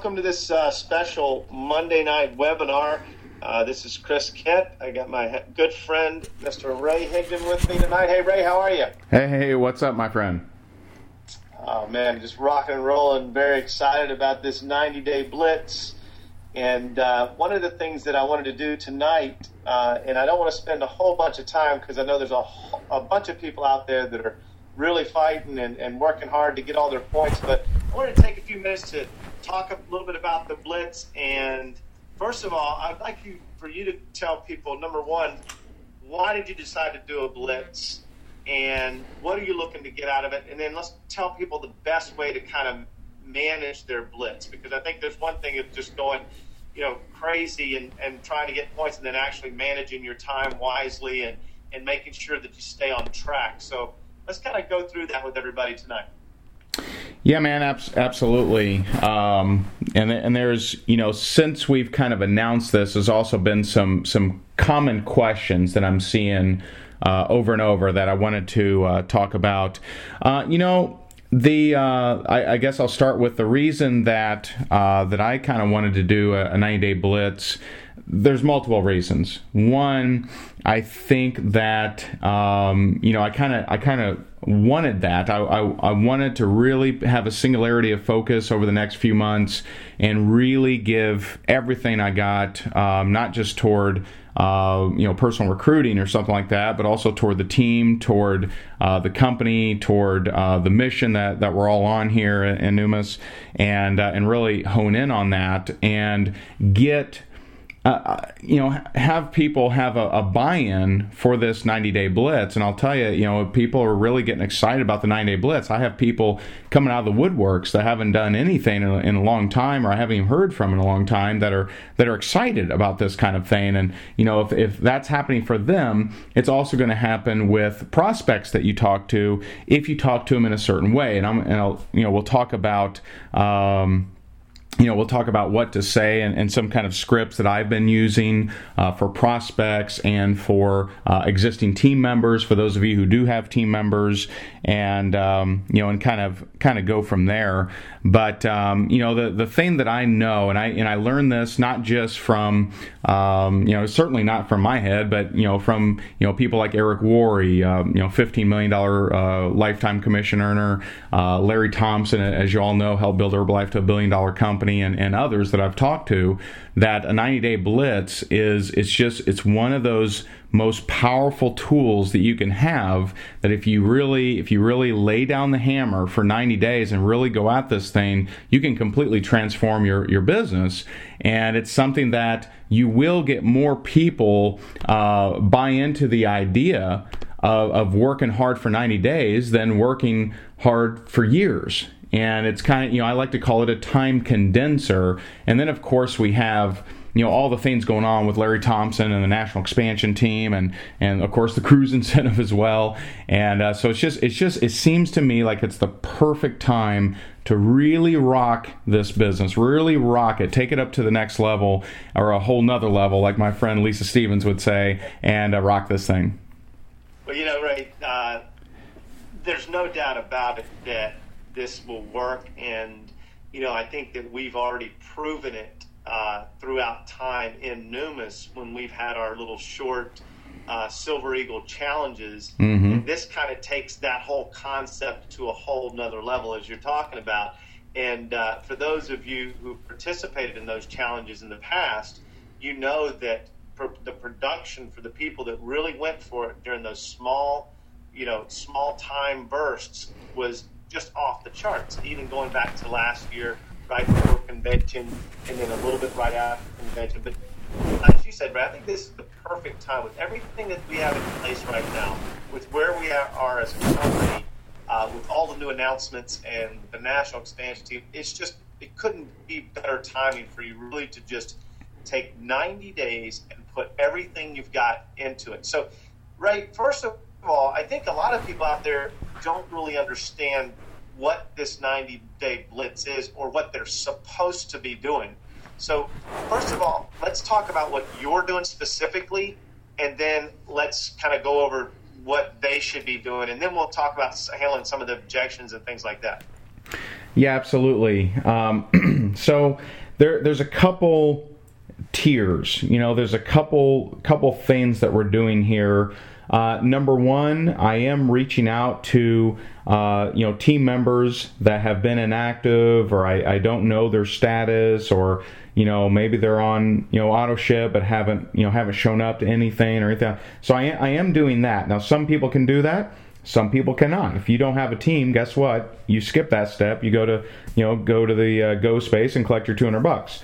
welcome to this special Monday night webinar. This is Chris Kent. I got my good friend, Mr. Ray Higdon, with me tonight. Hey, Ray, how are you? Hey, what's up, my friend? Oh, man, just rocking and rolling. Very excited about this 90-day blitz. And one of the things that I wanted to do tonight, and I don't want to spend a whole bunch of time because I know there's a bunch of people out there that are really fighting and working hard to get all their points, but I wanted to take a few minutes to talk a little bit about the blitz. And first of all, I'd like for you to tell people, number one, why did you decide to do a blitz, and what are you looking to get out of it? And then let's tell people the best way to kind of manage their blitz, because I think there's one thing of just going, crazy and trying to get points, and then actually managing your time wisely and making sure that you stay on track. So let's kind of go through that with everybody tonight. Yeah, man, absolutely. And there's, since we've kind of announced this, there's also been some common questions that I'm seeing over and over that I wanted to talk about. I guess I'll start with the reason that I kind of wanted to do a 90-day blitz. There's multiple reasons. One, I think that I kind of wanted that. I wanted to really have a singularity of focus over the next few months and really give everything I got, not just toward personal recruiting or something like that, but also toward the team, toward the company, toward the mission that we're all on here in Numis, and really hone in on that and get. Have people have a buy-in for this 90-day blitz. And I'll tell you, people are really getting excited about the 90-day blitz. I have people coming out of the woodworks that haven't done anything in a long time, or I haven't even heard from in a long time, that are excited about this kind of thing. And, if that's happening for them, it's also going to happen with prospects that you talk to, if you talk to them in a certain way. We'll talk about, we'll talk about what to say and some kind of scripts that I've been using for prospects and for existing team members, for those of you who do have team members, and and kind of go from there. But the thing that I know, and I learned this not just from certainly not from my head, but from people like Eric Worre, $15 million lifetime commission earner, Larry Thompson, as you all know, helped build Herbalife to $1 billion company, and others that I've talked to, that a 90-day blitz it's one of those most powerful tools that you can have, that if you really lay down the hammer for 90 days and really go at this thing, you can completely transform your business. And it's something that you will get more people buy into the idea of working hard for 90 days than working hard for years. And it's kind of, I like to call it a time condenser. And then, of course, we have all the things going on with Larry Thompson and the national expansion team, and of course the cruise incentive as well. And so it seems to me like it's the perfect time to really rock this business, really rock it, take it up to the next level, or a whole nother level, like my friend Lisa Stevens would say, and rock this thing. Well, Ray, there's no doubt about it that this will work, and I think that we've already proven it throughout time in Numis when we've had our little short Silver Eagle challenges. Mm-hmm. And this kind of takes that whole concept to a whole nother level, as you're talking about. And for those of you who participated in those challenges in the past, you know that the production for the people that really went for it during those small time bursts was just off the charts, even going back to last year, right before convention, and then a little bit right after convention. But as you said, Brad, I think this is the perfect time with everything that we have in place right now, with where we are as a company, with all the new announcements and the national expansion team. It couldn't be better timing for you really to just take 90 days and put everything you've got into it. So, Ray, first of all, I think a lot of people out there don't really understand what this 90-day blitz is or what they're supposed to be doing. So first of all, let's talk about what you're doing specifically, and then let's kind of go over what they should be doing, and then we'll talk about handling some of the objections and things like that. Yeah, absolutely. So there's a couple tiers. There's a couple things that we're doing here. Number one, I am reaching out to team members that have been inactive, or I don't know their status, or maybe they're on auto ship but haven't shown up to anything or anything. So I am doing that. Now some people can do that. Some people cannot. If you don't have a team, guess what? You skip that step. You go to the Go space and collect your $200.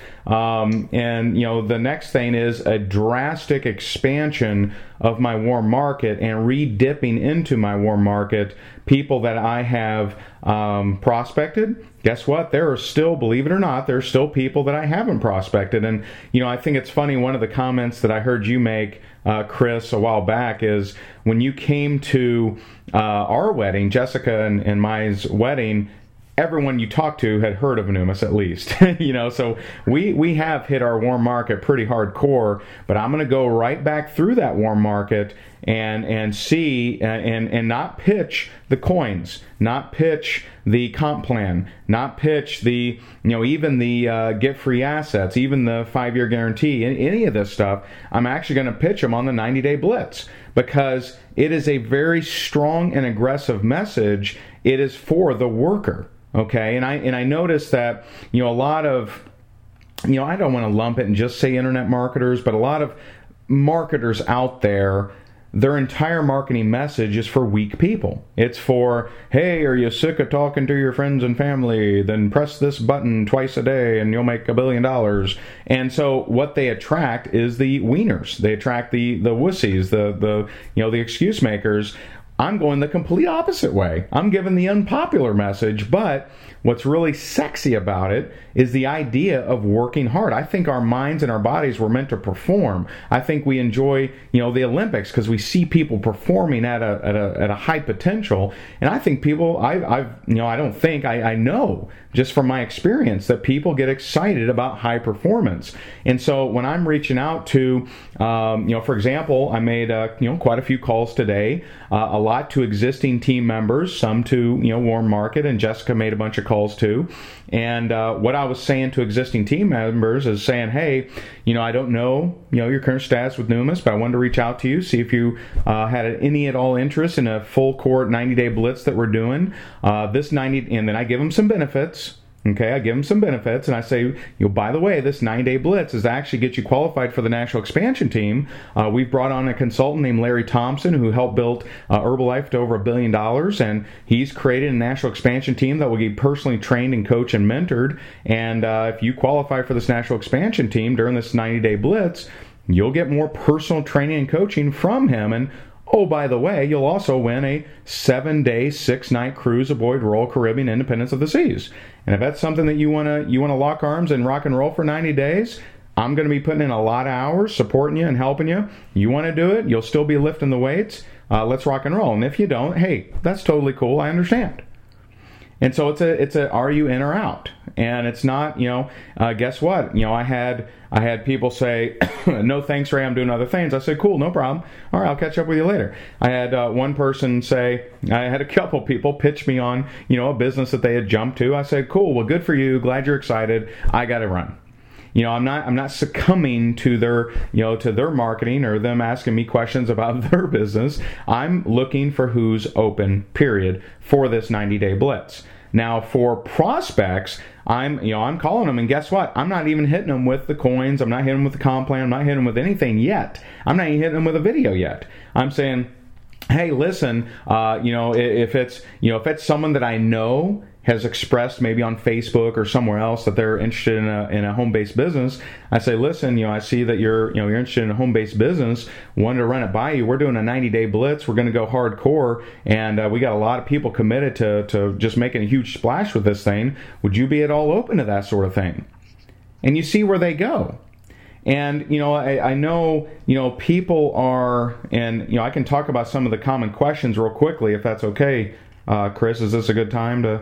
And the next thing is a drastic expansion of my warm market and re-dipping into my warm market people that I have prospected. Guess what? There are still, believe it or not, there are still people that I haven't prospected. And I think it's funny. One of the comments that I heard you make, Chris, a while back is when you came to our wedding, Jessica and my wedding, everyone you talked to had heard of Numis at least. So we have hit our warm market pretty hardcore, but I'm going to go right back through that warm market and see and not pitch the coins, not pitch the comp plan, not pitch the even the get free assets, even the 5-year guarantee, any of this stuff. I'm actually going to pitch them on the 90-day blitz because it is a very strong and aggressive message. It is for the worker. Okay, and I noticed that a lot of I don't want to lump it and just say internet marketers, but a lot of marketers out there, their entire marketing message is for weak people. It's for, hey, are you sick of talking to your friends and family? Then press this button twice a day and you'll make $1 billion. And so what they attract is the wieners. They attract the wussies, the excuse makers. I'm going the complete opposite way. I'm giving the unpopular message, but what's really sexy about it is the idea of working hard. I think our minds and our bodies were meant to perform. I think we enjoy, the Olympics because we see people performing at a high potential. And I think people, I know just from my experience that people get excited about high performance. And so when I'm reaching out to, for example, I made quite a few calls today, a lot to existing team members, some to warm market, and Jessica made a bunch of calls too. And what I was saying to existing team members is saying, hey, I don't know your current status with Numis, but I wanted to reach out to you, see if you had any at all interest in a full court 90-day blitz that we're doing. And then I give them some benefits. Okay, I give them some benefits, and I say, by the way, this 9-day blitz is to actually get you qualified for the national expansion team. We've brought on a consultant named Larry Thompson who helped build Herbalife to over $1 billion, and he's created a national expansion team that will be personally trained and coached and mentored. And if you qualify for this national expansion team during this 90-day blitz, you'll get more personal training and coaching from him. And oh, by the way, you'll also win a 7-day, 6-night cruise aboard Royal Caribbean Independence of the Seas. And if that's something that you want to lock arms and rock and roll for 90 days, I'm going to be putting in a lot of hours supporting you and helping you. You want to do it, you'll still be lifting the weights. Let's rock and roll. And if you don't, hey, that's totally cool. I understand. And so it's a are you in or out? And it's not, guess what? I had people say, no thanks, Ray, I'm doing other things. I said, cool, no problem. All right, I'll catch up with you later. I had one person say, I had a couple people pitch me on, a business that they had jumped to. I said, cool, well, good for you. Glad you're excited. I got to run. I'm not succumbing to their marketing or them asking me questions about their business. I'm looking for who's open, period, for this 90-day blitz. Now, for prospects, I'm calling them, and guess what? I'm not even hitting them with the coins. I'm not hitting them with the comp plan. I'm not hitting them with anything yet. I'm not even hitting them with a video yet. I'm saying, hey, listen, if it's someone that I know has expressed maybe on Facebook or somewhere else that they're interested in a home-based business, I say, listen, I see that you're interested in a home-based business, wanted to run it by you. We're doing a 90-day blitz. We're going to go hardcore, and we got a lot of people committed to just making a huge splash with this thing. Would you be at all open to that sort of thing? And you see where they go. And, I know, people are, and, I can talk about some of the common questions real quickly, if that's okay. Chris, is this a good time to...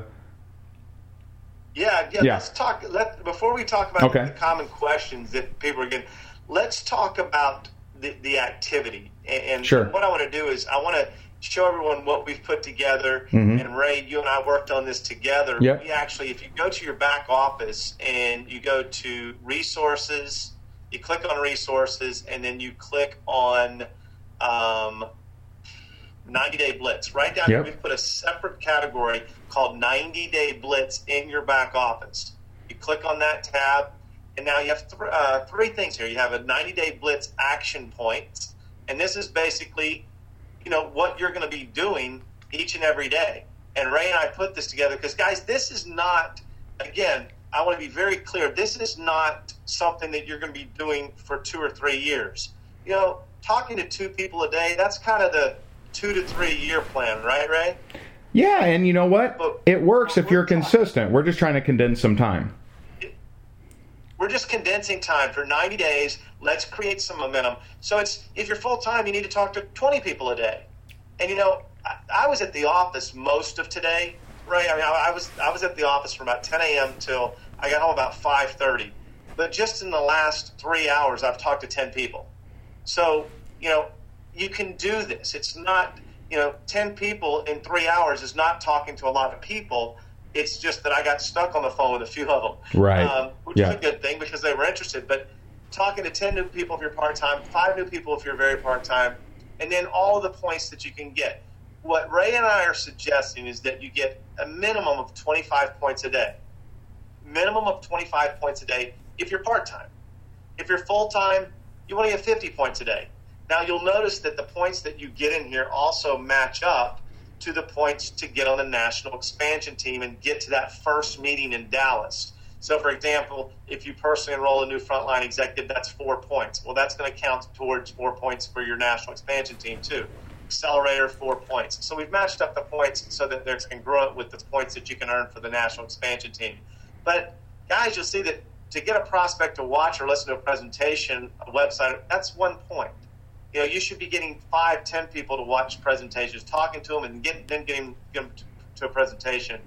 Yeah. Let's talk. Before we talk about the common questions that people are getting, let's talk about the activity. And sure. What I want to do is I want to show everyone what we've put together. Mm-hmm. And Ray, you and I worked on this together. Yep. We actually, if you go to your back office and you go to resources, you click on resources, and then you click on 90-day blitz. Right down here, we've put a separate category called 90-day blitz in your back office. You click on that tab, and now you have three things here. You have a 90-day blitz action point, and this is basically, what you're going to be doing each and every day. And Ray and I put this together because, guys, this is not, again, I want to be very clear, this is not something that you're going to be doing for 2 or 3 years. Talking to 2 people a day, that's kind of the 2 to 3 year plan, right, Ray? Yeah, and you know what? It works if you're consistent. We're just trying to condense some time. We're just condensing time for 90 days. Let's create some momentum. So if you're full-time, you need to talk to 20 people a day. And, I was at the office most of today, Ray. I mean, I was at the office from about 10 a.m. till I got home about 5:30. But just in the last 3 hours, I've talked to 10 people. So, you can do this. It's not, 10 people in 3 hours is not talking to a lot of people. It's just that I got stuck on the phone with a few of them. Right. Which is a good thing because they were interested. But talking to 10 new people if you're part-time, 5 new people if you're very part-time, and then all the points that you can get. What Ray and I are suggesting is that you get a minimum of 25 points a day. Minimum of 25 points a day if you're part-time. If you're full-time, you want to get 50 points a day. Now, you'll notice that the points that you get in here also match up to the points to get on the national expansion team and get to that first meeting in Dallas. So, for example, if you personally enroll a new frontline executive, that's 4 points. Well, that's going to count towards 4 points for your national expansion team, too. Accelerator, 4 points. So we've matched up the points so that they're congruent with the points that you can earn for the national expansion team. But, guys, you'll see that to get a prospect to watch or listen to a presentation, a website, that's 1 point. You should be getting 5, 10 people to watch presentations, talking to them, and then getting them to a presentation.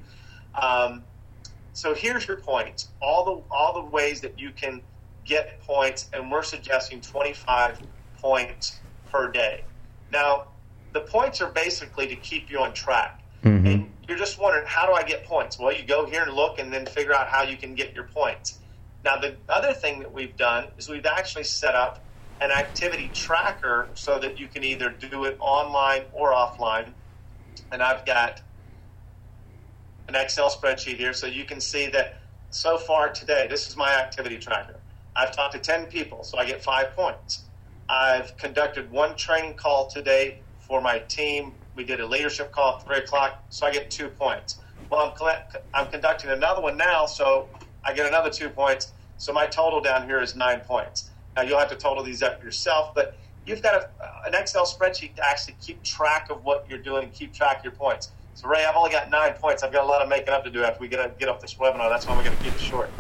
So here's your points. All the ways that you can get points, and we're suggesting 25 points per day. Now, the points are basically to keep you on track. Mm-hmm. And you're just wondering, how do I get points? Well, you go here and look and then figure out how you can get your points. Now, the other thing that we've done is we've actually set up an activity tracker so that you can either do it online or offline. And I've got an Excel spreadsheet here so you can see that so far today, this is my activity tracker. I've talked to 10 people, so I get 5 points. I've conducted 1 training call today for my team. We did a leadership call at 3 o'clock, so I get 2 points. Well, I'm conducting another one now, so I get another 2 points. So my total down here is 9 points. Now, you'll have to total these up yourself, but you've got an Excel spreadsheet to actually keep track of what you're doing and keep track of your points. So, Ray, I've only got 9 points. I've got a lot of making up to do after we get off this webinar. That's why we're going to keep it short.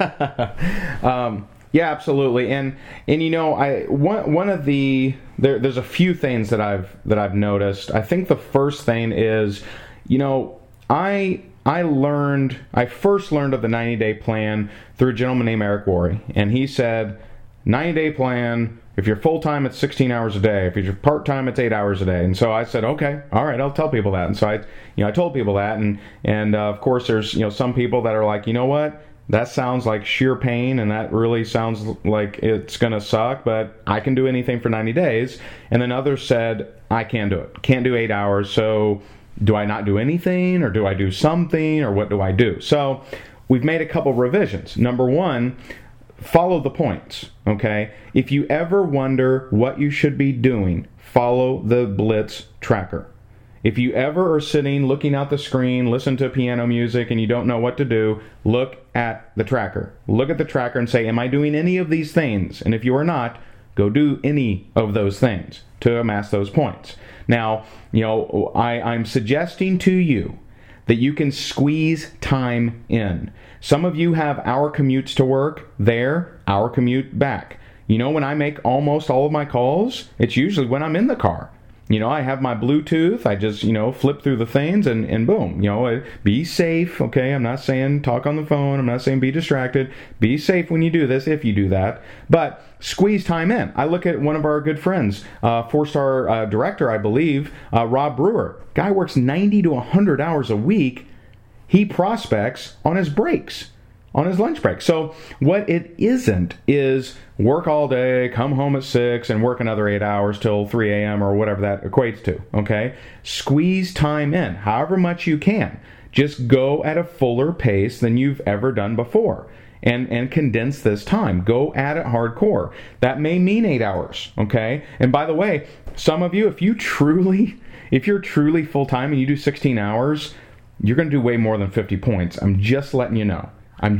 Yeah, absolutely. And one of there's a few things that I've noticed. I think the first thing is, I first learned of the 90-day plan through a gentleman named Eric Worre, and he said, 90-day plan, if you're full-time, it's 16 hours a day. If you're part-time, it's 8 hours a day. And so I said, okay, all right, I'll tell people that. And so I told people that. And of course, there's, some people that are like, you know what? That sounds like sheer pain, and that really sounds like it's going to suck, but I can do anything for 90 days. And then others said, I can't do it. Can't do 8 hours. So do I not do anything, or do I do something, or what do I do? So we've made a couple revisions. Number one, follow the points, okay? If you ever wonder what you should be doing, follow the Blitz tracker. If you ever are sitting, looking out the screen, listen to piano music, and you don't know what to do, look at the tracker. Look at the tracker and say, am I doing any of these things? And if you are not, go do any of those things to amass those points. Now, I'm suggesting to you that you can squeeze time in. Some of you have hour commutes to work there, hour commute back. When I make almost all of my calls, it's usually when I'm in the car. I have my Bluetooth. I just, flip through the things and boom. Be safe, okay? I'm not saying talk on the phone. I'm not saying be distracted. Be safe when you do this, if you do that. But squeeze time in. I look at one of our good friends, 4-star director, I believe, Rob Brewer. Guy works 90 to 100 hours a week. He prospects on his breaks, on his lunch break. So what it isn't is work all day, come home at 6, and work another 8 hours till 3 a.m. or whatever that equates to, okay? Squeeze time in, however much you can. Just go at a fuller pace than you've ever done before. And condense this time. Go at it hardcore. That may mean 8 hours, okay? And by the way, some of you, if you're truly full-time and you do 16 hours, you're going to do way more than 50 points. I'm just letting you know.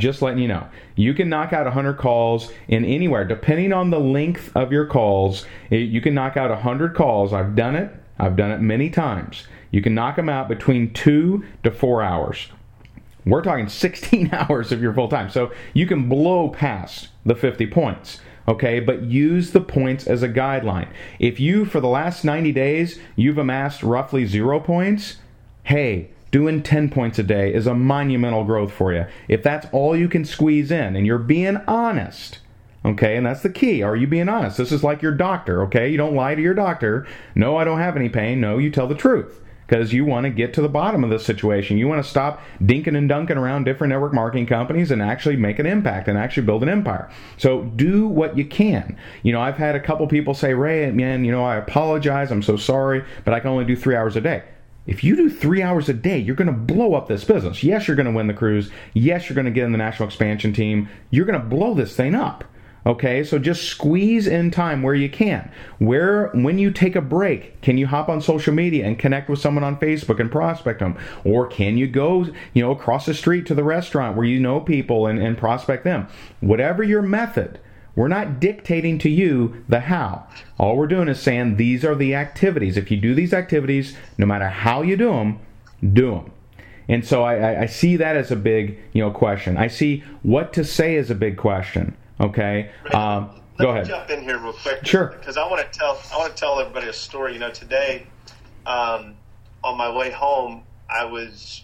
You can knock out 100 calls in anywhere. Depending on the length of your calls, you can knock out 100 calls. I've done it many times. You can knock them out between 2 to 4 hours. We're talking 16 hours if you're full-time. So you can blow past the 50 points. Okay, but use the points as a guideline. If you, for the last 90 days, you've amassed roughly 0 points, hey, doing 10 points a day is a monumental growth for you. If that's all you can squeeze in, and you're being honest, okay, and that's the key. Are you being honest? This is like your doctor, okay? You don't lie to your doctor. No, I don't have any pain. No, you tell the truth, because you want to get to the bottom of this situation. You want to stop dinking and dunking around different network marketing companies and actually make an impact and actually build an empire. So do what you can. I've had a couple people say, Ray, man, I apologize. I'm so sorry, but I can only do 3 hours a day. If you do 3 hours a day, you're going to blow up this business. Yes, you're going to win the cruise. Yes, you're going to get in the national expansion team. You're going to blow this thing up. Okay, so just squeeze in time where you can. When you take a break, can you hop on social media and connect with someone on Facebook and prospect them? Or can you go, across the street to the restaurant where you know people and prospect them? Whatever your method, we're not dictating to you the how. All we're doing is saying these are the activities. If you do these activities, no matter how you do them, do them. And so I see that as a big, question. I see what to say as a big question. Okay. Ray, go ahead. Jump in here real quick. Sure. Because I want to tell everybody a story. Today, on my way home, I was.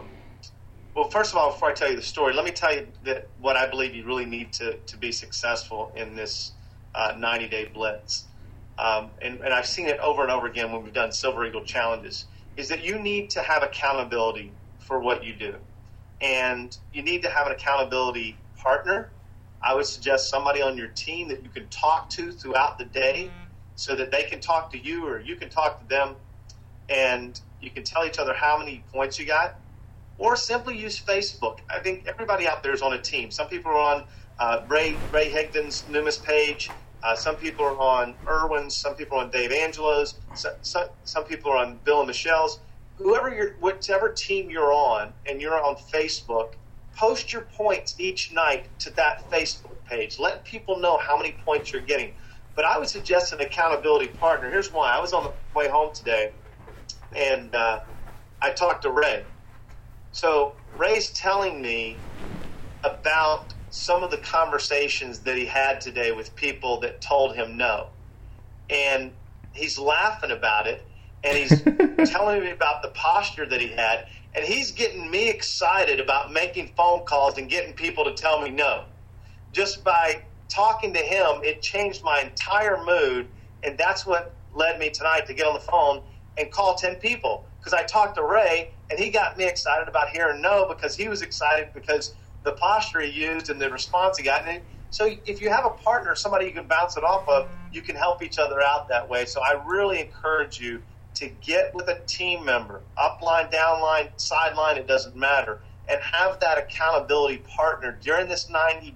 Well, first of all, before I tell you the story, let me tell you that what I believe you really need to be successful in this 90-day blitz. And I've seen it over and over again when we've done Silver Eagle challenges, is that you need to have accountability for what you do. And you need to have an accountability partner. I would suggest somebody on your team that you can talk to throughout the day so that they can talk to you or you can talk to them, and you can tell each other how many points you got. Or simply use Facebook. I think everybody out there is on a team. Some people are on Ray Higdon's Numis page. Some people are on Irwin's. Some people are on Dave Angelo's. Some people are on Bill and Michelle's. Whichever team you're on, and you're on Facebook, post your points each night to that Facebook page. Let people know how many points you're getting. But I would suggest an accountability partner. Here's why. I was on the way home today, and I talked to Ray. So Ray's telling me about some of the conversations that he had today with people that told him no. And he's laughing about it, and he's telling me about the posture that he had, and he's getting me excited about making phone calls and getting people to tell me no. Just by talking to him, it changed my entire mood, and that's what led me tonight to get on the phone and call 10 people. Because I talked to Ray, and he got me excited about hearing no, because he was excited because the posture he used and the response he got. And so if you have a partner, somebody you can bounce it off of, you can help each other out that way. So I really encourage you to get with a team member, upline, downline, sideline, it doesn't matter, and have that accountability partner during this 90-day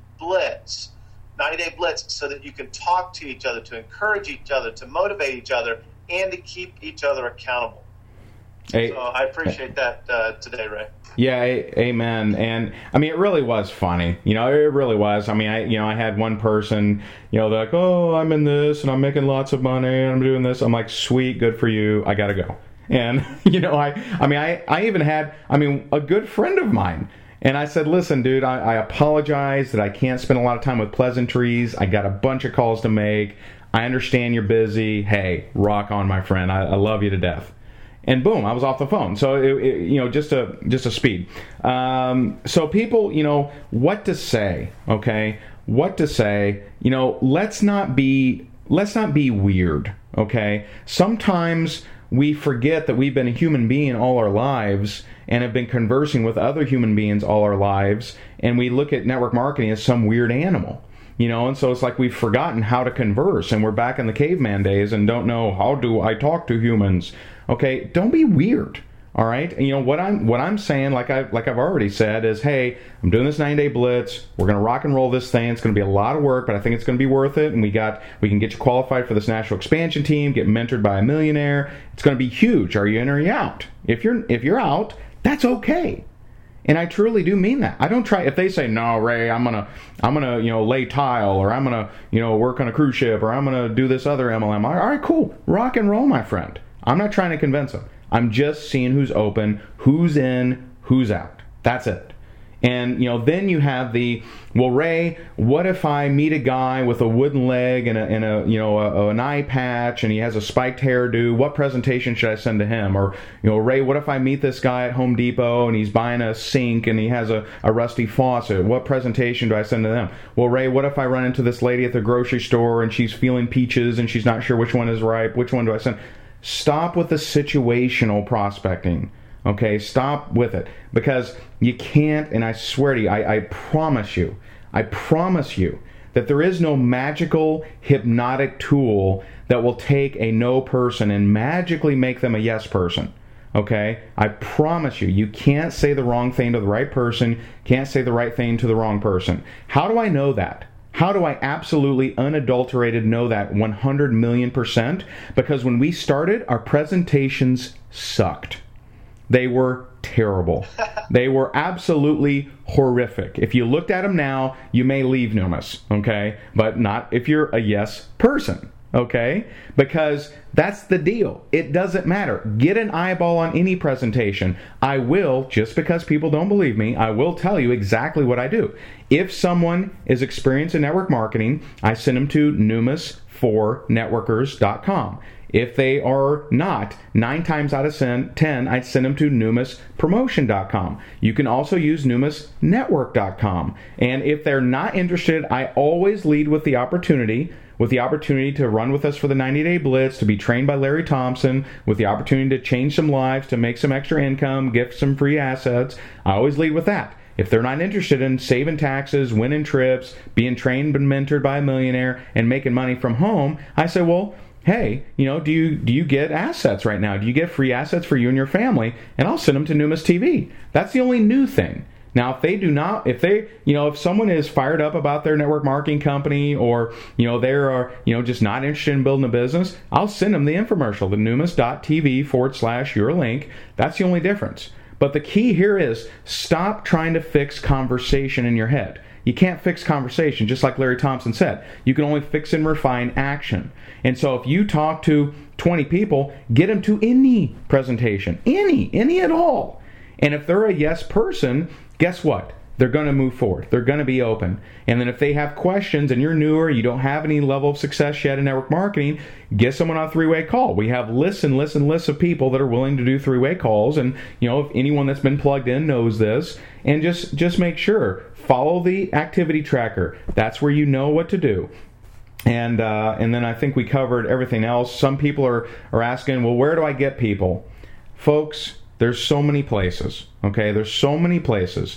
blitz, so that you can talk to each other, to encourage each other, to motivate each other, and to keep each other accountable. Hey, so I appreciate that today, Ray. Yeah, amen. And I mean, it really was funny. It really was. I mean, I had one person, they're like, oh, I'm in this and I'm making lots of money and I'm doing this. I'm like, sweet, good for you. I gotta go. And I even had, a good friend of mine. And I said, listen, dude, I apologize that I can't spend a lot of time with pleasantries. I got a bunch of calls to make. I understand you're busy. Hey, rock on, my friend. I love you to death. And boom, I was off the phone. So just a speed. So people, what to say? Okay, what to say? Let's not be weird. Okay, sometimes we forget that we've been a human being all our lives and have been conversing with other human beings all our lives, and we look at network marketing as some weird animal. And so it's like we've forgotten how to converse, and we're back in the caveman days and don't know, how do I talk to humans? Okay, don't be weird. All right, what I'm saying, like I've already said, is, hey, I'm doing this 9-day blitz. We're gonna rock and roll this thing. It's gonna be a lot of work, but I think it's gonna be worth it. And we can get you qualified for this national expansion team, get mentored by a millionaire. It's gonna be huge. Are you in or are you out? If you're out, that's okay. And I truly do mean that. I don't try, if they say, no, Ray, I'm gonna lay tile, or I'm gonna work on a cruise ship, or I'm gonna do this other MLM. All right, cool. Rock and roll, my friend. I'm not trying to convince them. I'm just seeing who's open, who's in, who's out. That's it. And, then you have well, Ray, what if I meet a guy with a wooden leg and an eye patch, and he has a spiked hairdo? What presentation should I send to him? Or, Ray, what if I meet this guy at Home Depot and he's buying a sink and he has a rusty faucet? What presentation do I send to them? Well, Ray, what if I run into this lady at the grocery store and she's feeling peaches and she's not sure which one is ripe? Which one do I send? Stop with the situational prospecting. Okay, stop with it, because you can't, and I swear to you, I promise you that there is no magical hypnotic tool that will take a no person and magically make them a yes person. Okay, I promise you, you can't say the wrong thing to the right person, can't say the right thing to the wrong person. How do I know that? How do I absolutely unadulterated know that 100 million %? Because when we started, our presentations sucked. They were terrible. They were absolutely horrific. If you looked at them now, you may leave Numis, okay? But not if you're a yes person, okay? Because that's the deal. It doesn't matter. Get an eyeball on any presentation. I will, just because people don't believe me, I will tell you exactly what I do. If someone is experienced in network marketing, I send them to numis4networkers.com. If they are not, 9 times out of 10, I'd send them to numispromotion.com. You can also use numisnetwork.com. And if they're not interested, I always lead with the opportunity to run with us for the 90-day blitz, to be trained by Larry Thompson, with the opportunity to change some lives, to make some extra income, gift some free assets. I always lead with that. If they're not interested in saving taxes, winning trips, being trained and mentored by a millionaire, and making money from home, I say, well, hey, do you get assets right now? Do you get free assets for you and your family? And I'll send them to Numis TV. That's the only new thing. Now, if someone is fired up about their network marketing company, or, they're, just not interested in building a business, I'll send them the infomercial, the numis.tv/your link. That's the only difference. But the key here is, stop trying to fix conversation in your head. You can't fix conversation, just like Larry Thompson said. You can only fix and refine action. And so if you talk to 20 people, get them to any presentation, any at all. And if they're a yes person, guess what? They're going to move forward. They're going to be open. And then if they have questions and you're newer, you don't have any level of success yet in network marketing, get someone on a 3-way call. We have lists of people that are willing to do 3-way calls. And, if anyone that's been plugged in knows this. And just make sure, follow the activity tracker. That's where you know what to do. And then I think we covered everything else. Some people are asking, well, where do I get people? Folks, there's so many places. Okay, there's so many places.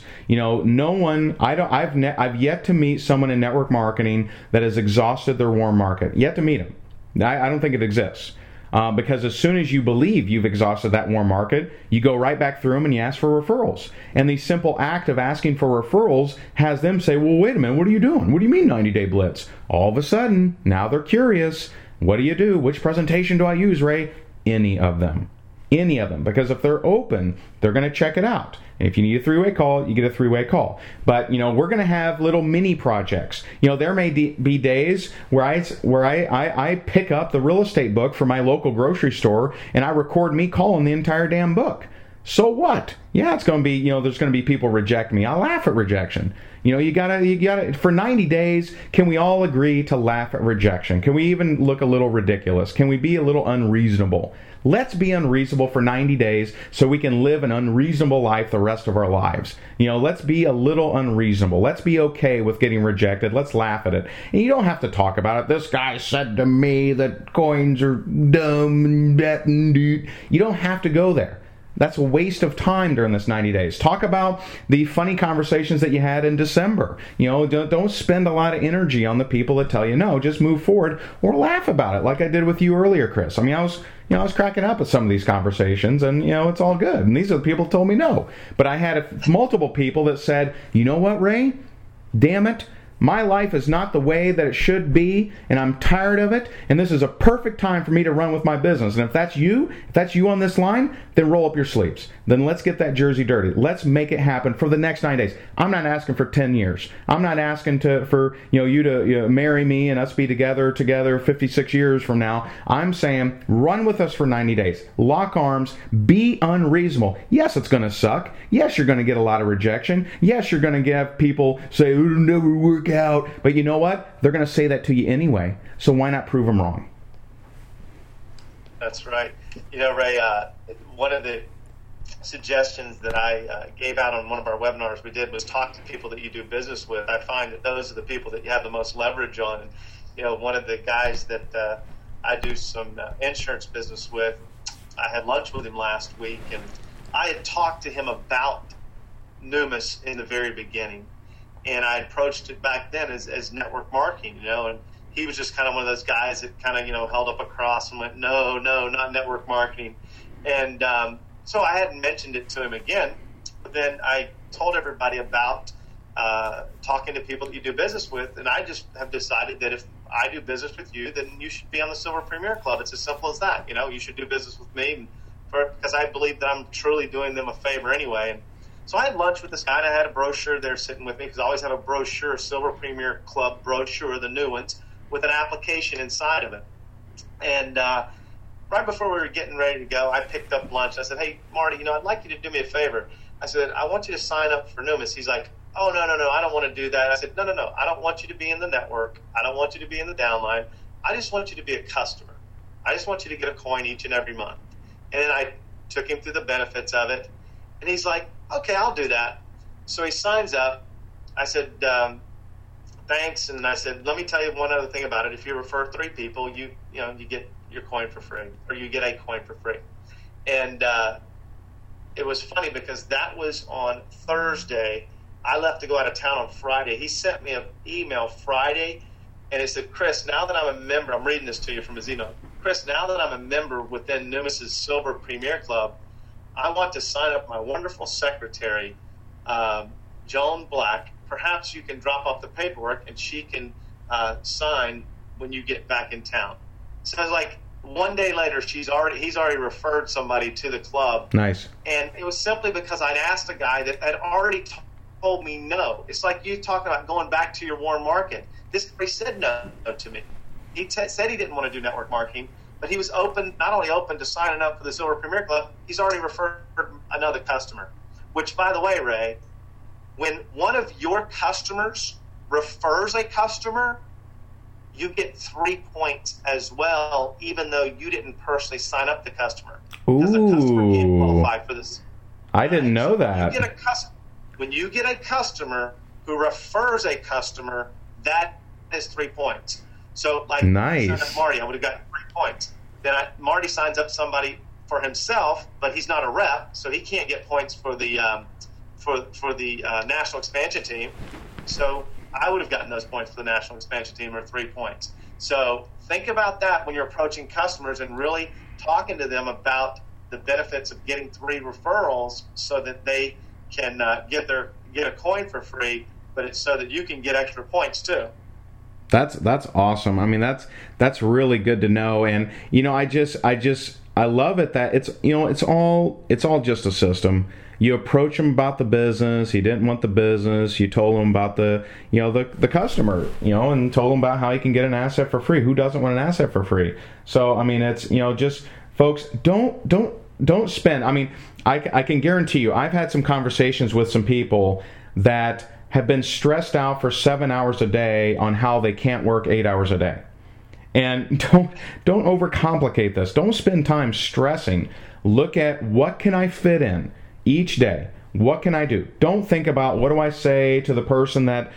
I've yet to meet someone in network marketing that has exhausted their warm market. Yet to meet them. I don't think it exists. Because as soon as you believe you've exhausted that warm market, you go right back through them and you ask for referrals. And the simple act of asking for referrals has them say, well, wait a minute, what are you doing? What do you mean 90-day blitz? All of a sudden, now they're curious. What do you do? Which presentation do I use, Ray? Any of them. Any of them. Because if they're open, they're going to check it out. And if you need a 3-way call, you get a 3-way call. But, we're going to have little mini projects. There may be days where I pick up the real estate book from my local grocery store and I record me calling the entire damn book. So what? Yeah, it's going to be, there's going to be people reject me. I laugh at rejection. You gotta, for 90 days, can we all agree to laugh at rejection? Can we even look a little ridiculous? Can we be a little unreasonable? Let's be unreasonable for 90 days so we can live an unreasonable life the rest of our lives. Let's be a little unreasonable. Let's be okay with getting rejected. Let's laugh at it. And you don't have to talk about it. This guy said to me that coins are dumb and that and dude. You don't have to go there. That's a waste of time during this 90 days. Talk about the funny conversations that you had in December. Don't spend a lot of energy on the people that tell you no. Just move forward or laugh about it, like I did with you earlier, Chris. I was cracking up at some of these conversations, and it's all good. And these are the people who told me no. But I had multiple people that said, you know what, Ray? Damn it. My life is not the way that it should be, and I'm tired of it, and this is a perfect time for me to run with my business. And if that's you on this line, then roll up your sleeves. Then let's get that jersey dirty. Let's make it happen for the next 9 days. I'm not asking for 10 years. I'm not asking for you to marry me and us be together 56 years from now. I'm saying run with us for 90 days. Lock arms. Be unreasonable. Yes, it's going to suck. Yes, you're going to get a lot of rejection. Yes, you're going to have people say, it'll never work out. But you know what? They're going to say that to you anyway. So why not prove them wrong? That's right. Ray, one of the suggestions that I gave out on one of our webinars we did was talk to people that you do business with. I find that those are the people that you have the most leverage on. One of the guys that I do some insurance business with, I had lunch with him last week, and I had talked to him about Numis in the very beginning. And I approached it back then as network marketing, and he was just kind of one of those guys that kind of, held up a cross and went, no, not network marketing. And so I hadn't mentioned it to him again. But then I told everybody about talking to people that you do business with. And I just have decided that if I do business with you, then you should be on the Silver Premier Club. It's as simple as that. You should do business with me because I believe that I'm truly doing them a favor anyway. And so I had lunch with this guy, and I had a brochure there sitting with me because I always have a brochure, Silver Premier Club brochure, the new ones, with an application inside of it. And right before we were getting ready to go, I picked up lunch. I said, hey, Marty, I'd like you to do me a favor. I said, I want you to sign up for Numis. He's like, oh, no, I don't want to do that. I said, no, I don't want you to be in the network. I don't want you to be in the downline. I just want you to be a customer. I just want you to get a coin each and every month. And then I took him through the benefits of it. And he's like, okay, I'll do that. So he signs up. I said, thanks. And I said, let me tell you one other thing about it. If you refer 3 people, you get your coin for free, or you get a coin for free. And it was funny because that was on Thursday. I left to go out of town on Friday. He sent me an email Friday, and it said, Chris, now that I'm a member, I'm reading this to you from his email. Chris, now that I'm a member within Numis' Silver Premier Club, I want to sign up my wonderful secretary, Joan Black. Perhaps you can drop off the paperwork and she can sign when you get back in town. So I was like, one day later, he's already referred somebody to the club. Nice. And it was simply because I'd asked a guy that had already told me no. It's like you talking about going back to your warm market. This guy said no to me. He said he didn't want to do network marketing, but he was not only open to signing up for the Silver Premier Club, he's already referred another customer. Which, by the way, Ray, when one of your customers refers a customer, you get 3 points as well, even though you didn't personally sign up the customer. Because the customer can't qualify for this. I didn't know that. When you get a customer who refers a customer, that is 3 points. So, like, nice. Marty, I would have gotten 3 points. Then Marty signs up somebody for himself, but he's not a rep, so he can't get points for the national expansion team. So I would have gotten those points for the national expansion team, or 3 points. So think about that when you're approaching customers and really talking to them about the benefits of getting 3 referrals, so that they can get a coin for free, but it's so that you can get extra points too. That's awesome. I mean, that's really good to know. And I love it that it's all just a system. You approach him about the business. He didn't want the business. You told him about the customer, and told him about how he can get an asset for free. Who doesn't want an asset for free? So I mean, it's just folks, don't spend. I mean, I can guarantee you, I've had some conversations with some people that have been stressed out for 7 hours a day on how they can't work 8 hours a day. And don't overcomplicate this. Don't spend time stressing. Look at what can I fit in each day. What can I do? Don't think about what do I say to the person that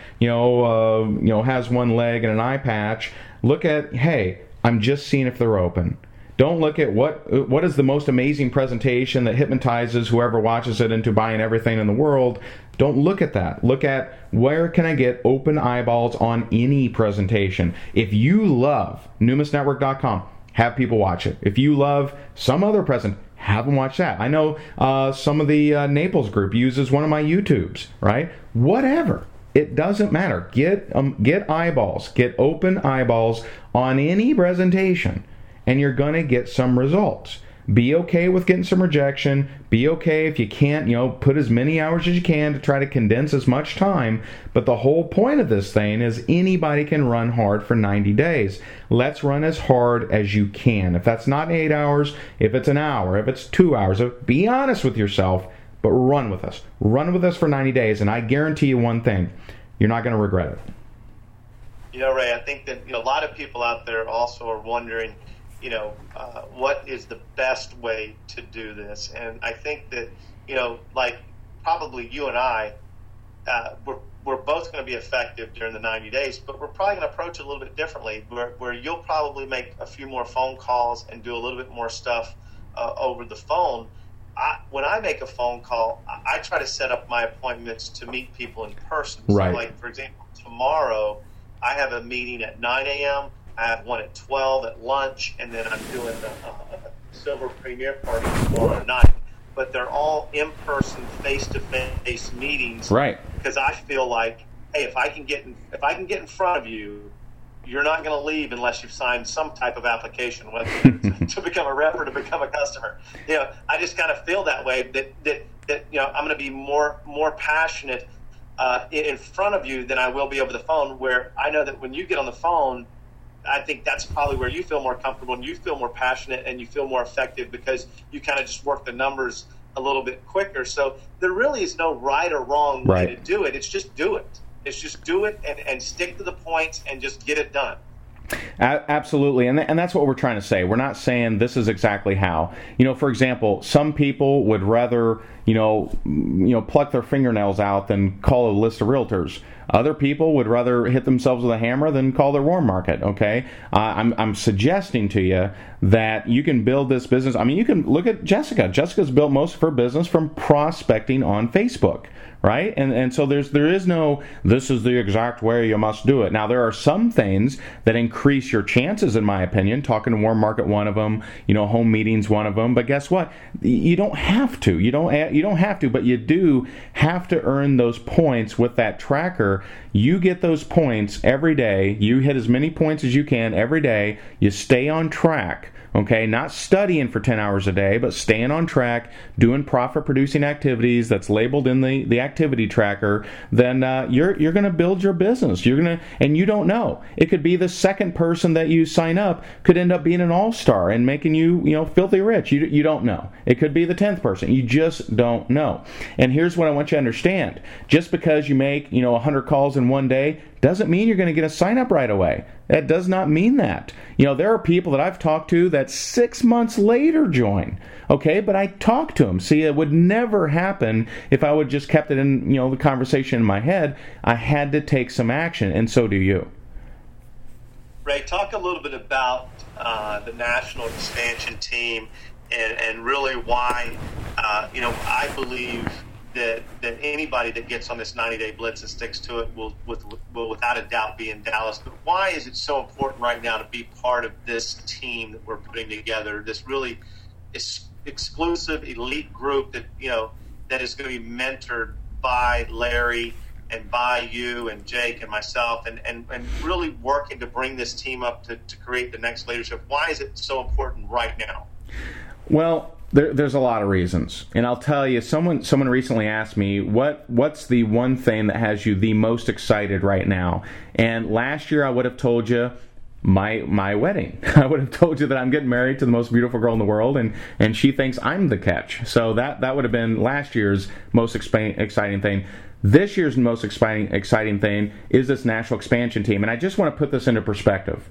has one leg and an eye patch. Look at, hey, I'm just seeing if they're open. Don't look at what is the most amazing presentation that hypnotizes whoever watches it into buying everything in the world. Don't look at that. Look at where can I get open eyeballs on any presentation. If you love NumisNetwork.com, have people watch it. If you love some other have them watch that. I know some of the Naples group uses one of my YouTubes, right? Whatever. It doesn't matter. Get eyeballs. Get open eyeballs on any presentation, and you're going to get some results. Be okay with getting some rejection. Be okay if you can't, put as many hours as you can to try to condense as much time. But the whole point of this thing is anybody can run hard for 90 days. Let's run as hard as you can. If that's not 8 hours, if it's an hour, if it's 2 hours, be honest with yourself, but run with us. Run with us for 90 days, and I guarantee you one thing, you're not going to regret it. Ray, I think that a lot of people out there also are wondering, what is the best way to do this? And I think that, like probably you and I, we're both going to be effective during the 90 days, but we're probably going to approach it a little bit differently, where you'll probably make a few more phone calls and do a little bit more stuff over the phone. When I make a phone call, I try to set up my appointments to meet people in person. Right. So, like, for example, tomorrow I have a meeting at 9 a.m., I have one at 12 at lunch, and then I'm doing a silver premiere party tomorrow night. But they're all in-person, face-to-face meetings. Right. Because I feel like, hey, if I can get in front of you, you're not going to leave unless you've signed some type of application, whether to become a rep or to become a customer. I just kind of feel that way. That I'm going to be more passionate in front of you than I will be over the phone. Where I know that when you get on the phone, I think that's probably where you feel more comfortable and you feel more passionate and you feel more effective because you kind of just work the numbers a little bit quicker. So there really is no right or wrong way to do it. It's just do it. It's just do it and stick to the points and just get it done. Absolutely, and that's what we're trying to say. We're not saying this is exactly how. For example, some people would rather, pluck their fingernails out than call a list of realtors. Other people would rather hit themselves with a hammer than call their warm market, okay? I'm suggesting to you that you can build this business. I mean, you can look at Jessica. Jessica's built most of her business from prospecting on Facebook, right? And so there is no, this is the exact way you must do it. Now, there are some things that increase your chances, in my opinion. Talking to warm market, one of them. Home meetings, one of them. But guess what? You don't have to. You don't have to, but you do have to earn those points with that tracker. You get those points every day. You hit as many points as you can every day. You stay on track. Okay, not studying for 10 hours a day, but staying on track, doing profit-producing activities that's labeled in the activity tracker, then you're going to build your business. And you don't know. It could be the second person that you sign up could end up being an all-star and making you, filthy rich. You don't know. It could be the 10th person. You just don't know. And here's what I want you to understand. Just because you make, 100 calls in one day doesn't mean you're going to get a sign-up right away. That does not mean that. There are people that I've talked to that 6 months later join. Okay, but I talked to them. See, it would never happen if I would just kept it in, the conversation in my head. I had to take some action, and so do you. Ray, talk a little bit about the national expansion team and really why, I believe that anybody that gets on this 90-day blitz and sticks to it will without a doubt be in Dallas. But why is it so important right now to be part of this team that we're putting together, this really exclusive elite group that that is going to be mentored by Larry and by you and Jake and myself and really working to bring this team up to create the next leadership? Why is it so important right now? Well, there's a lot of reasons, and I'll tell you. Someone recently asked me what's the one thing that has you the most excited right now. And last year I would have told you my wedding. I would have told you that I'm getting married to the most beautiful girl in the world, and she thinks I'm the catch. So that would have been last year's most exciting thing. This year's most exciting thing is this national expansion team, and I just want to put this into perspective.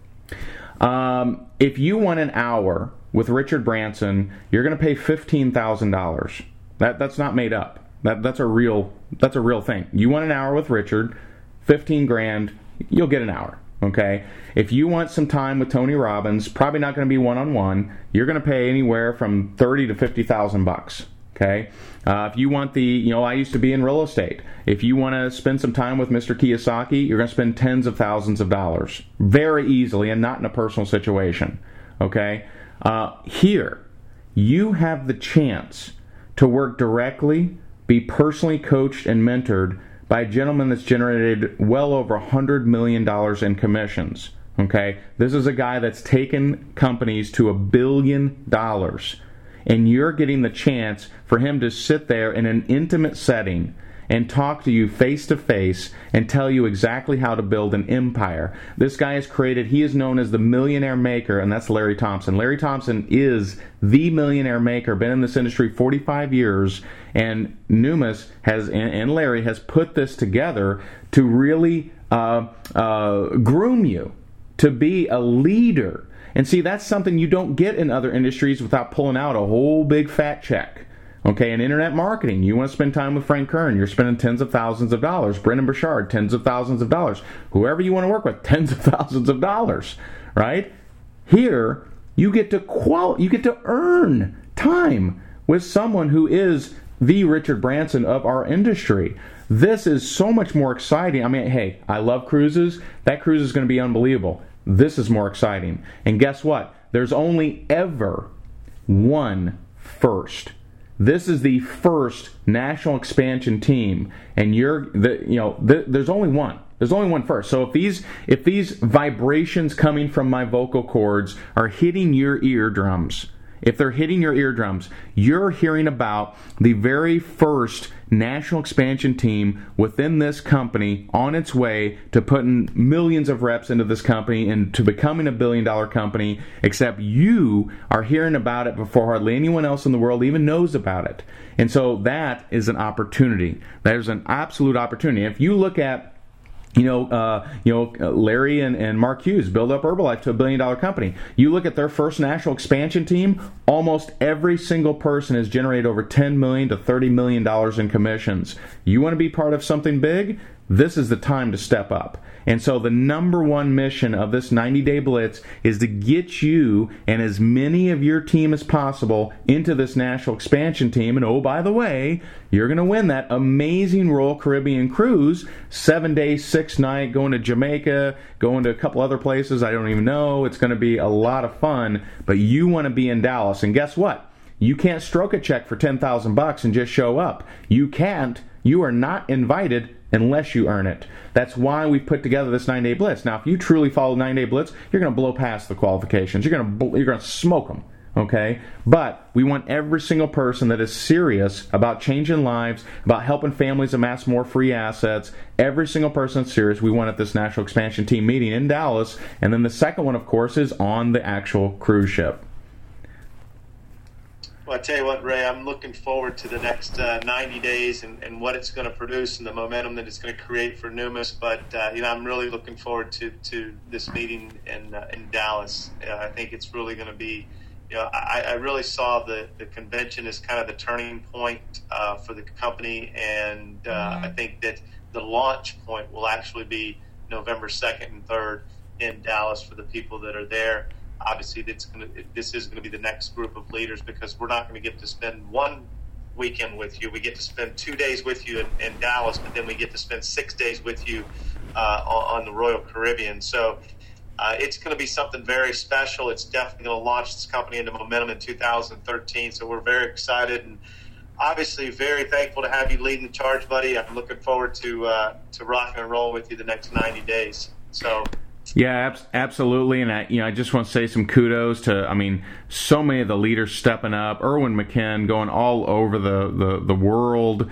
If you want an hour with Richard Branson, you're going to pay $15,000. That's not made up. That's a real thing. You want an hour with Richard, $15,000, you'll get an hour. Okay, if you want some time with Tony Robbins, probably not going to be one-on-one. You're going to pay anywhere from $30,000 to $50,000. Okay, if you want I used to be in real estate. If you want to spend some time with Mr. Kiyosaki, you're going to spend tens of thousands of dollars very easily, and not in a personal situation. Okay, here you have the chance to work directly, be personally coached and mentored by a gentleman that's generated well over $100 million in commissions. Okay, this is a guy that's taken companies to $1 billion, and you're getting the chance for him to sit there in an intimate setting and talk to you face to face and tell you exactly how to build an empire. This guy he is known as the millionaire maker, and that's Larry Thompson. Larry Thompson is the millionaire maker, been in this industry 45 years, and Numis and Larry has put this together to really groom you to be a leader. And see, that's something you don't get in other industries without pulling out a whole big fat check. Okay, in internet marketing, you want to spend time with Frank Kern, you're spending tens of thousands of dollars. Brendan Burchard, tens of thousands of dollars. Whoever you want to work with, tens of thousands of dollars, right? Here, you get to earn time with someone who is the Richard Branson of our industry. This is so much more exciting. I mean, hey, I love cruises. That cruise is going to be unbelievable. This is more exciting. And guess what? There's only ever one first. This is the first national expansion team, and there's only one. There's only one first. So if these vibrations coming from my vocal cords are hitting your eardrums, if they're hitting your eardrums, you're hearing about the very first national expansion team within this company on its way to putting millions of reps into this company and to becoming a billion-dollar company, except you are hearing about it before hardly anyone else in the world even knows about it. And so that is an opportunity. There's an absolute opportunity. If you look at Larry and Mark Hughes build up Herbalife to $1 billion company. You look at their first national expansion team, almost every single person has generated over $10 million to $30 million in commissions. You want to be part of something big? This is the time to step up. And so the number one mission of this 90-day blitz is to get you and as many of your team as possible into this national expansion team. And oh, by the way, you're going to win that amazing Royal Caribbean cruise, 7 days, 6 nights, going to Jamaica, going to a couple other places I don't even know. It's going to be a lot of fun, but you want to be in Dallas. And guess what? You can't stroke a check for $10,000 and just show up. You can't. You are not invited unless you earn it. That's why we put together this 9-day blitz. Now, if you truly follow 9-day blitz, you're going to blow past the qualifications. You're going to smoke them. Okay? But we want every single person that is serious about changing lives, about helping families amass more free assets, every single person that's serious, we want at this National Expansion Team meeting in Dallas. And then the second one, of course, is on the actual cruise ship. Well, I tell you what, Ray, I'm looking forward to the next 90 days and what it's going to produce and the momentum that it's going to create for Numis. But, I'm really looking forward to this meeting in Dallas. I think it's really going to be, I really saw the convention as kind of the turning point for the company. And I think that the launch point will actually be November 2nd and 3rd in Dallas for the people that are there. Obviously, this is going to be the next group of leaders because we're not going to get to spend one weekend with you. We get to spend 2 days with you in Dallas, but then we get to spend 6 days with you on the Royal Caribbean. So it's going to be something very special. It's definitely going to launch this company into momentum in 2013. So we're very excited and obviously very thankful to have you leading the charge, buddy. I'm looking forward to rocking and rolling with you the next 90 days. So Yeah, absolutely. And I just want to say some kudos to, so many of the leaders stepping up. Erwin McKen going all over the world.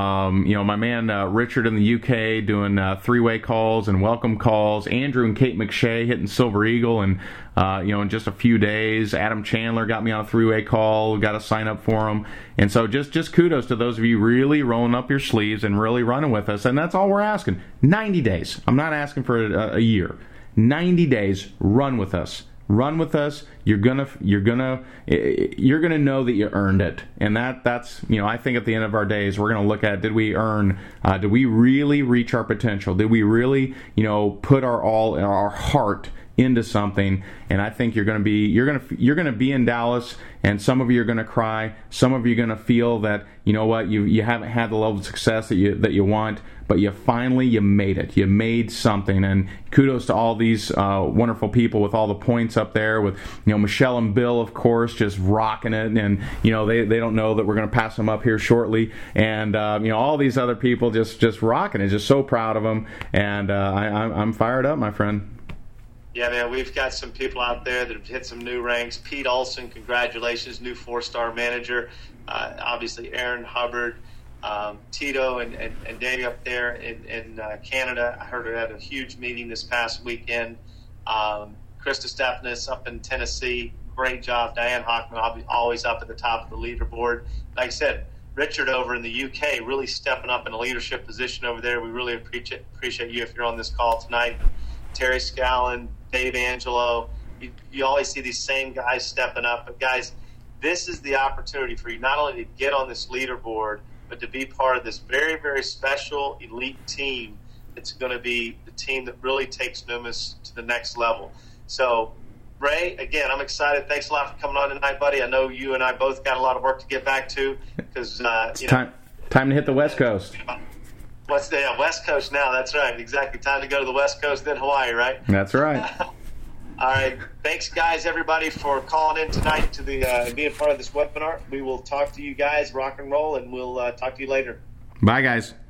My man Richard in the UK doing three-way calls and welcome calls. Andrew and Kate McShay hitting Silver Eagle and in just a few days. Adam Chandler got me on a three-way call. Got to sign up for him. And so just kudos to those of you really rolling up your sleeves and really running with us. And that's all we're asking. 90 days. I'm not asking for a year. 90 days, run with us. Run with us. You're gonna know that you earned it, and that's I think at the end of our days we're gonna look at, did we really reach our potential? Did we really put our all, our heart into something? And I think you're gonna be in Dallas, and some of you are gonna cry. Some of you are gonna feel that you haven't had the level of success that you want, but you made it. You made something, and kudos to all these wonderful people with all the points up there, with Michelle and Bill, of course, just rocking it, and they don't know that we're going to pass them up here shortly, and all these other people just rocking it. Just so proud of them, and I'm fired up, my friend. Yeah, man, we've got some people out there that have hit some new ranks. Pete Olson, congratulations, new 4-star manager. Obviously, Aaron Hubbard. Tito and Danny up there in Canada. I heard they had a huge meeting this past weekend. Krista Stephanis up in Tennessee, great job. Diane Hockman always up at the top of the leaderboard. Like I said, Richard over in the UK really stepping up in a leadership position over there. We really appreciate you if you're on this call tonight. Terry Scallon, Dave Angelo, you always see these same guys stepping up. But guys, this is the opportunity for you not only to get on this leaderboard, but to be part of this very, very special elite team. It's going to be the team that really takes Numis to the next level. So, Ray, again, I'm excited. Thanks a lot for coming on tonight, buddy. I know you and I both got a lot of work to get back to because time to hit the West Coast. West Coast now. That's right. Exactly. Time to go to the West Coast, then Hawaii, right? That's right. All right. Thanks, guys, everybody, for calling in tonight to the being part of this webinar. We will talk to you guys, rock and roll, and we'll talk to you later. Bye, guys.